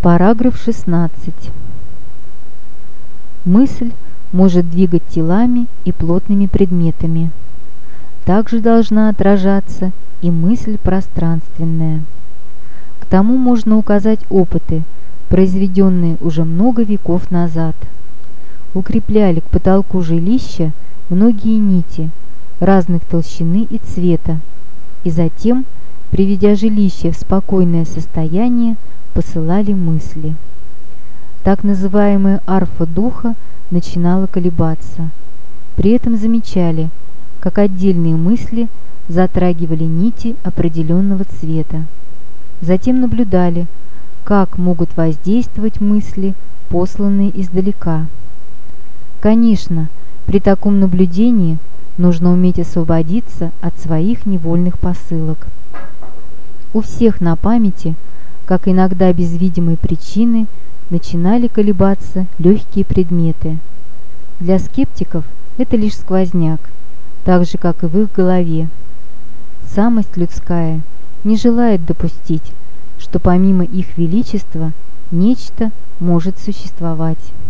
Параграф 16. Мысль может двигать телами и плотными предметами. Также должна отражаться и мысль пространственная. К тому можно указать опыты, произведенные уже много веков назад. Укрепляли к потолку жилища многие нити разных толщины и цвета, и затем, приведя жилище в спокойное состояние, посылали мысли. Так называемая арфа духа начинала колебаться. При этом замечали, как отдельные мысли затрагивали нити определенного цвета. Затем наблюдали, как могут воздействовать мысли, посланные издалека. Конечно, при таком наблюдении нужно уметь освободиться от своих невольных посылок. У всех на памяти, как иногда без видимой причины, начинали колебаться легкие предметы. Для скептиков это лишь сквозняк, так же, как и в их голове. Самость людская не желает допустить, что помимо их величества нечто может существовать.